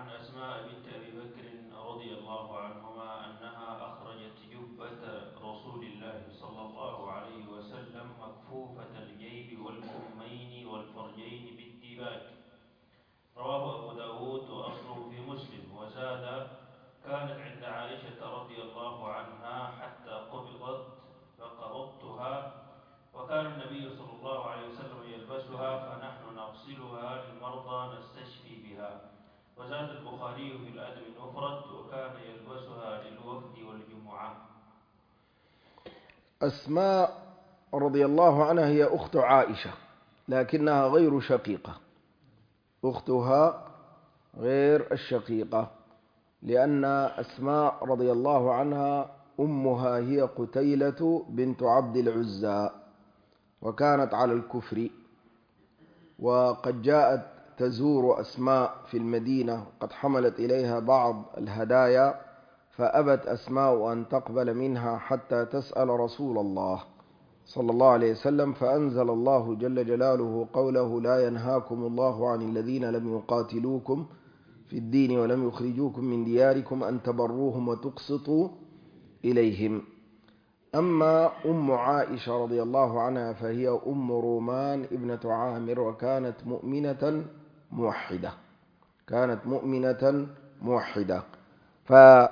عن أسماء بنت أبي بكر رضي الله عنهما أنها أخرجت جبة رسول الله صلى الله عليه وسلم مكفوفة الجيب والكمين والفرجين بالديباج. رواه أبو داود وأصله في مسلم. وزاد: كانت عند عائشة رضي الله عنها حتى قبضت فقبضتها، وكان النبي صلى الله عليه وسلم يلبسها فنحن نغسلها للمرضى نستشفي بها. وزاد البخاري في الأدب المفرد: وكان يلبسها للوفد والجمعة. أسماء رضي الله عنها هي أخت عائشة لكنها غير شقيقة، أختها غير الشقيقة، لأن أسماء رضي الله عنها أمها هي قتيلة بنت عبد العزى، وكانت على الكفر، وقد جاءت تزور أسماء في المدينة، قد حملت إليها بعض الهدايا، فأبت أسماء أن تقبل منها حتى تسأل رسول الله صلى الله عليه وسلم، فأنزل الله جل جلاله قوله: لا ينهاكم الله عن الذين لم يقاتلوكم في الدين ولم يخرجوكم من دياركم أن تبروهم وتقسطوا إليهم. أما أم عائشة رضي الله عنها فهي أم رومان ابنة عامر، وكانت مؤمنة موحدة، كانت مؤمنة موحدة. فهذه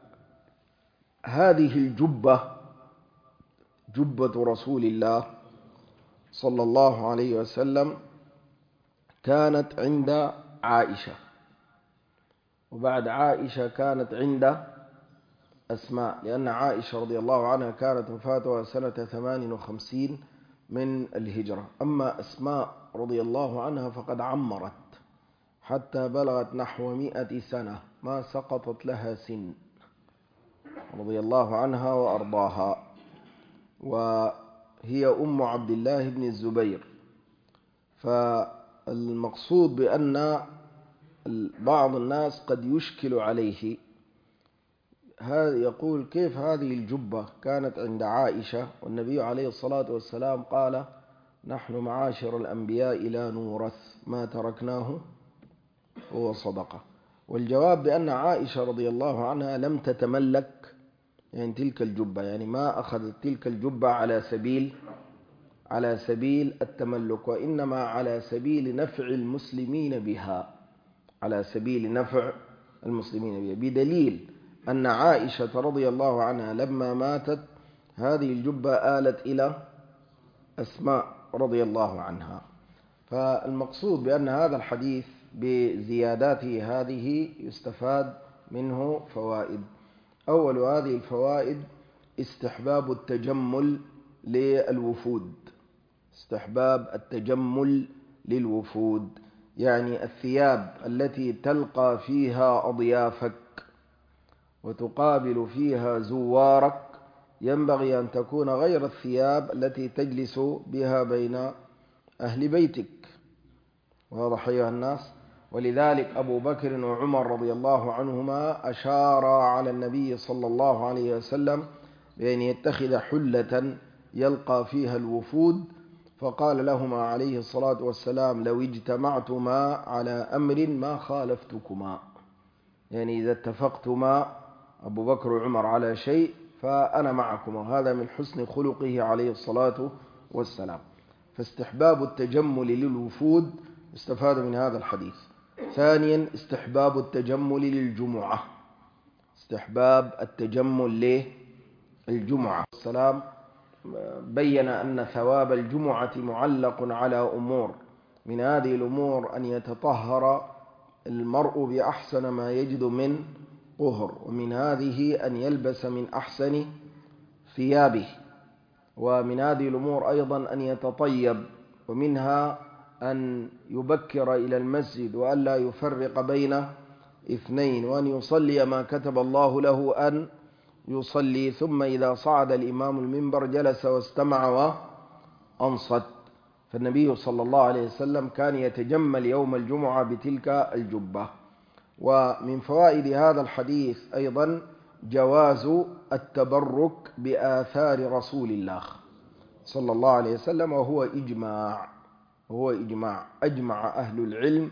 الجبة، جبة رسول الله صلى الله عليه وسلم، كانت عند عائشة، وبعد عائشة كانت عند أسماء، لأن عائشة رضي الله عنها كانت وفاتها سنة 58 من الهجرة. أما أسماء رضي الله عنها فقد عمرت حتى بلغت نحو 100 سنة ما سقطت لها سن، رضي الله عنها وأرضاها. وهي أم عبد الله بن الزبير. فالمقصود بأن بعض الناس قد يشكل عليه، هذا يقول: كيف هذه الجبة كانت عند عائشة والنبي عليه الصلاة والسلام قال: نحن معاشر الأنبياء لا نورث ما تركناه هو صدقة. والجواب بأن عائشة رضي الله عنها لم تتملك يعني تلك الجبة، يعني ما أخذت تلك الجبة على سبيل التملك، وإنما على سبيل نفع المسلمين بها، على سبيل نفع المسلمين بها، بدليل أن عائشة رضي الله عنها لما ماتت هذه الجبة آلت إلى أسماء رضي الله عنها. فالمقصود بأن هذا الحديث بزياداته هذه يستفاد منه فوائد. أول هذه الفوائد: استحباب التجمل للوفود، استحباب التجمل للوفود، يعني الثياب التي تلقى فيها أضيافك وتقابل فيها زوارك ينبغي أن تكون غير الثياب التي تجلس بها بين أهل بيتك. واضح أيها الناس؟ ولذلك أبو بكر وعمر رضي الله عنهما أشارا على النبي صلى الله عليه وسلم بأن يتخذ حلة يلقى فيها الوفود، فقال لهما عليه الصلاة والسلام: لو اجتمعتما على أمر ما خالفتكما، يعني إذا اتفقتما أبو بكر وعمر على شيء فأنا معكم. وهذا من حسن خلقه عليه الصلاة والسلام. فاستحباب التجمل للوفود استفاد من هذا الحديث. ثانيا: استحباب التجمل للجمعة، استحباب التجمل للجمعة. السلام بين أن ثواب الجمعة معلق على أمور، من هذه الأمور أن يتطهر المرء بأحسن ما يجد من طهر، ومن هذه أن يلبس من أحسن ثيابه، ومن هذه الأمور أيضا أن يتطيب، ومنها أن يبكر إلى المسجد وألا يفرق بين اثنين، وأن يصلي ما كتب الله له أن يصلي، ثم إذا صعد الإمام المنبر جلس واستمع وأنصت. فالنبي صلى الله عليه وسلم كان يتجمل يوم الجمعة بتلك الجبة. ومن فوائد هذا الحديث أيضا جواز التبرك بآثار رسول الله صلى الله عليه وسلم، وهو إجماع أجمع أهل العلم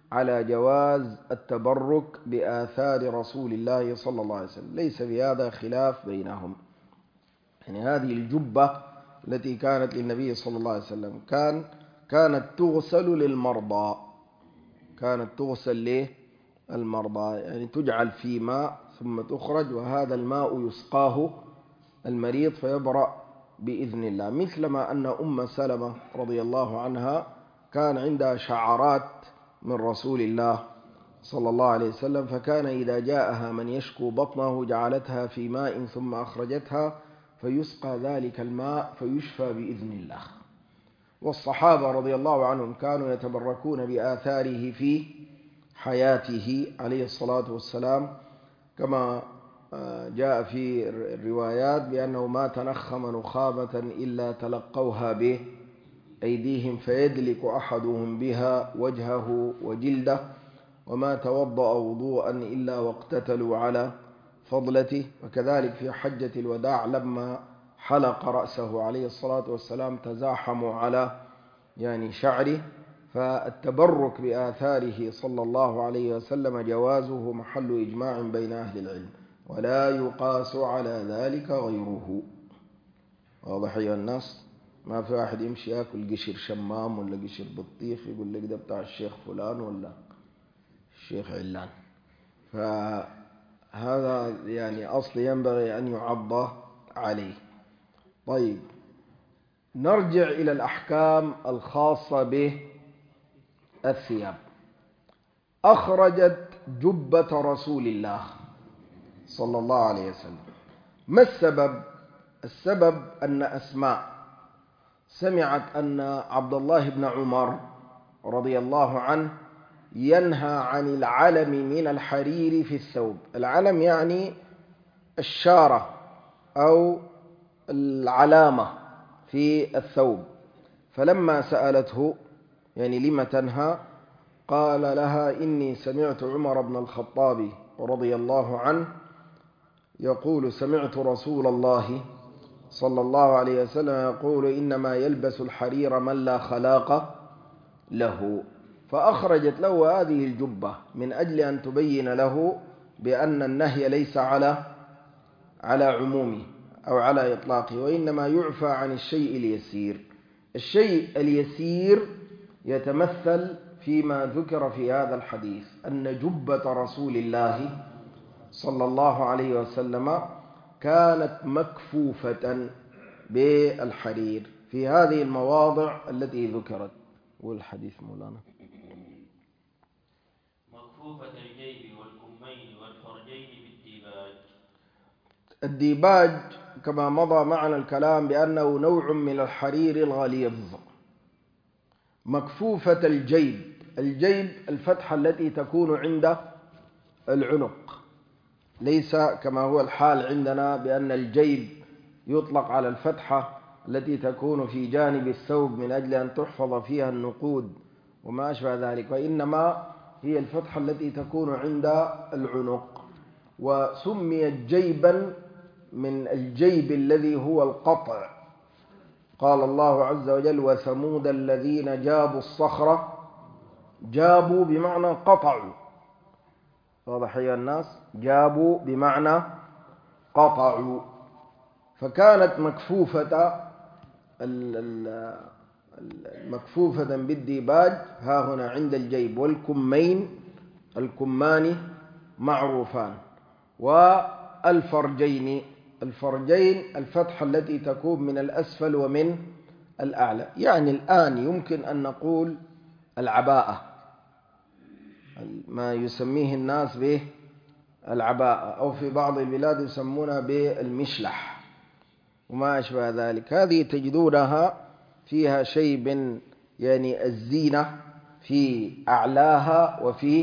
على جواز التبرك بآثار رسول الله صلى الله عليه وسلم، ليس في هذا خلاف بينهم. يعني هذه الجبة التي كانت للنبي صلى الله عليه وسلم كانت تغسل للمرضى، كانت تغسل للمرضى، يعني تجعل في ماء ثم تخرج، وهذا الماء يسقاه المريض فيبرأ بإذن الله. مثلما أن أم سلمة رضي الله عنها كان عندها شعرات من رسول الله صلى الله عليه وسلم، فكان إذا جاءها من يشكو بطنه جعلتها في ماء ثم أخرجتها فيسقى ذلك الماء فيشفى بإذن الله. والصحابة رضي الله عنهم كانوا يتبركون بآثاره في حياته عليه الصلاة والسلام، كما جاء في الروايات بأنه ما تنخم نخامة إلا تلقوها بأيديهم فيدلك أحدهم بها وجهه وجلده، وما توضأ وضوءا إلا واقتتلوا على فضلته. وكذلك في حجة الوداع لما حلق رأسه عليه الصلاة والسلام تزاحموا على شعره. فالتبرك بآثاره صلى الله عليه وسلم جوازه محل إجماع بين أهل العلم، ولا يقاس على ذلك غيره. واضح أيها الناس؟ ما في واحد يمشي يأكل قشر شمام ولا قشر بطيخ يقول لك ده بتاع الشيخ فلان ولا الشيخ علان، فهذا أصل ينبغي أن يعض عليه. طيب، نرجع إلى الأحكام الخاصة بالثياب. أخرجت جبة رسول الله صلى الله عليه وسلم. ما السبب؟ السبب أن أسماء سمعت أن عبد الله بن عمر رضي الله عنه ينهى عن العلم من الحرير في الثوب. العلم يعني الشارة أو العلامة في الثوب. فلما سألته لم تنهى قال لها إني سمعت عمر بن الخطاب رضي الله عنه يقول سمعت رسول الله صلى الله عليه وسلم يقول إنما يلبس الحرير من لا خلاق له. فأخرجت له هذه الجبة من أجل أن تبين له بأن النهي ليس على عمومه أو على إطلاقه، وإنما يعفى عن الشيء اليسير. الشيء اليسير يتمثل فيما ذكر في هذا الحديث أن جبة رسول الله صلى الله عليه وسلم كانت مكفوفة بالحرير في هذه المواضع التي ذكرت. والحديث مولانا مكفوفة الجيب والكمين والفرجين بالديباج. الديباج كما مضى معنا الكلام بأنه نوع من الحرير الغليظ. مكفوفة الجيب، الجيب الفتحة التي تكون عند العنق، ليس كما هو الحال عندنا بأن الجيب يطلق على الفتحة التي تكون في جانب الثوب من أجل أن تحفظ فيها النقود وما أشبه ذلك، وإنما هي الفتحة التي تكون عند العنق. وسميت جيبا من الجيب الذي هو القطع. قال الله عز وجل وثمود الذين جابوا الصخرة، جابوا بمعنى قطعوا. واضح يا الناس؟ جابوا بمعنى قطعوا. فكانت مكفوفة بالديباج ها هنا عند الجيب. والكمين، الكمان معروفان. والفرجين، الفرجين الفتحة التي تكون من الأسفل ومن الأعلى. الآن يمكن أن نقول العباءة، ما يسميه الناس به العباءة، أو في بعض البلاد يسمونها بالمشلح وما أشبه ذلك. هذه تجدونها فيها شيء من الزينة في أعلاها وفي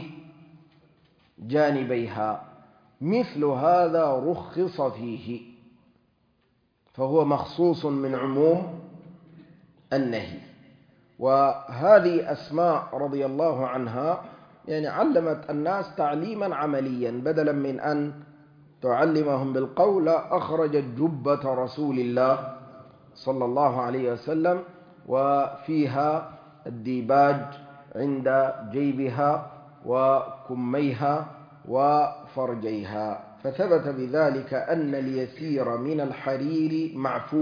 جانبيها. مثل هذا رخص فيه، فهو مخصوص من عموم النهي. وهذه أسماء رضي الله عنها علمت الناس تعليما عمليا، بدلا من أن تعلمهم بالقول أخرجت جبة رسول الله صلى الله عليه وسلم وفيها الديباج عند جيبها وكميها وفرجيها، فثبت بذلك أن اليسير من الحرير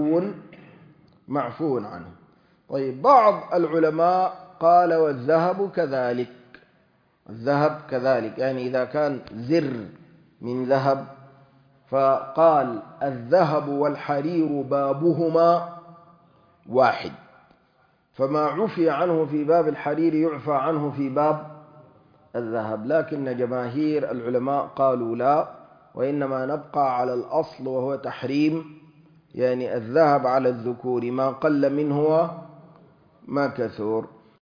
معفو عنه. طيب، بعض العلماء قال والذهب كذلك، الذهب كذلك، يعني إذا كان زر من ذهب، فقال الذهب والحرير بابهما واحد، فما عفي عنه في باب الحرير يعفى عنه في باب الذهب. لكن جماهير العلماء قالوا لا، وإنما نبقى على الأصل وهو تحريم يعني الذهب على الذكور ما قل منه وما كثر.